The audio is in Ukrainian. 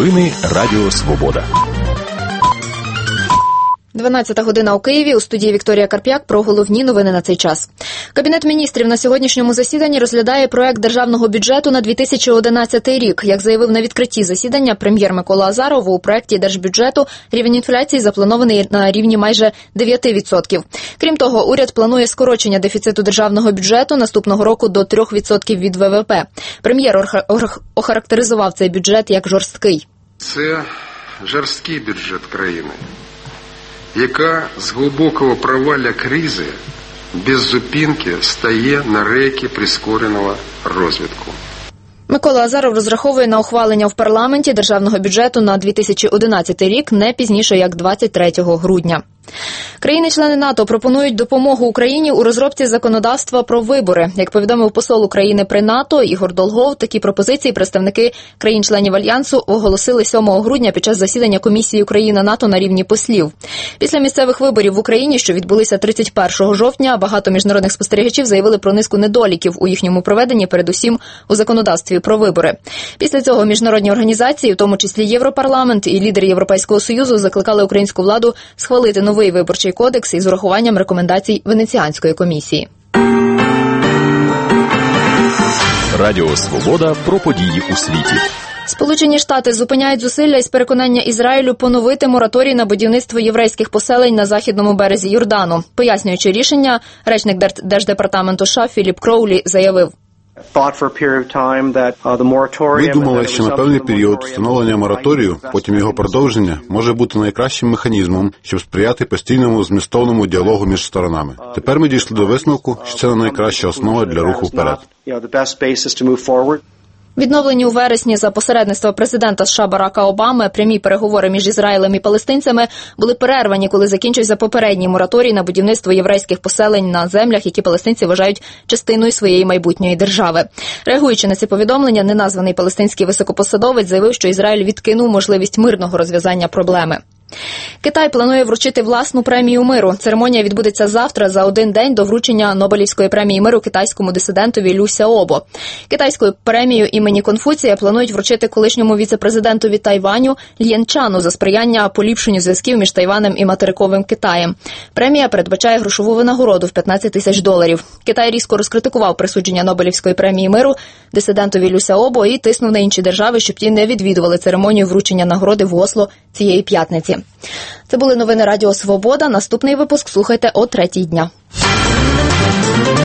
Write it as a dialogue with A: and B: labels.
A: Новини Радіо Свобода.
B: 12 година у Києві. У студії Вікторія Карп'як про головні новини на цей час. Кабінет міністрів на сьогоднішньому засіданні розглядає проект державного бюджету на 2011 рік. Як заявив на відкритті засідання прем'єр Микола Азаров, у проекті держбюджету рівень інфляції запланований на рівні майже 9%. Крім того, уряд планує скорочення дефіциту державного бюджету наступного року до 3% від ВВП. Прем'єр охарактеризував цей бюджет як жорсткий.
C: Це жорсткий бюджет країни, яка з глибокого провалля кризи без зупинки стає на рейки прискореного розвитку.
B: Микола Азаров розраховує на ухвалення в парламенті державного бюджету на 2011 рік не пізніше, як 23 грудня. Країни-члени НАТО пропонують допомогу Україні у розробці законодавства про вибори. Як повідомив посол України при НАТО Ігор Долгов, такі пропозиції представники країн-членів Альянсу оголосили 7 грудня під час засідання Комісії Україна-НАТО на рівні послів. Після місцевих виборів в Україні, що відбулися 31 жовтня, багато міжнародних спостерігачів заявили про низку недоліків у їхньому проведенні, передусім у законодавстві про вибори. Після цього міжнародні організації, в тому числі Європарламент і лідери Європейського Союзу, закликали українську владу схвалити новий виборчий кодекс із урахуванням рекомендацій Венеціанської комісії.
A: Радіо Свобода про події у світі.
B: Сполучені Штати зупиняють зусилля із переконання Ізраїлю поновити мораторій на будівництво єврейських поселень на західному березі Йордану. Пояснюючи рішення, речник Держдепартаменту США Філіп Кроулі заявив:
D: Ми думали, що на певний період встановлення мораторію, потім його продовження, може бути найкращим механізмом, щоб сприяти постійному змістовному діалогу між сторонами. Тепер ми дійшли до висновку, що це найкраща основа для руху вперед.
B: Відновлені у вересні за посередництва президента США Барака Обами прямі переговори між Ізраїлем і палестинцями були перервані, коли закінчився попередній мораторій на будівництво єврейських поселень на землях, які палестинці вважають частиною своєї майбутньої держави. Реагуючи на ці повідомлення, неназваний палестинський високопосадовець заявив, що Ізраїль відкинув можливість мирного розв'язання проблеми. Китай планує вручити власну премію миру. Церемонія відбудеться завтра, за один день до вручення Нобелівської премії миру китайському дисидентові Лю Сяобо. Китайською премію імені Конфуція планують вручити колишньому віце-президентові Тайваню Л'єн Чану за сприяння поліпшенню зв'язків між Тайванем і материковим Китаєм. Премія передбачає грошову винагороду в $15 тисяч. Китай різко розкритикував присудження Нобелівської премії миру дисидентові Лю Сяобо і тиснув на інші держави, щоб ті не відвідували церемонію вручення нагороди в Осло цієї п'ятниці. Це були новини Радіо Свобода. Наступний випуск слухайте о 3:00 дня.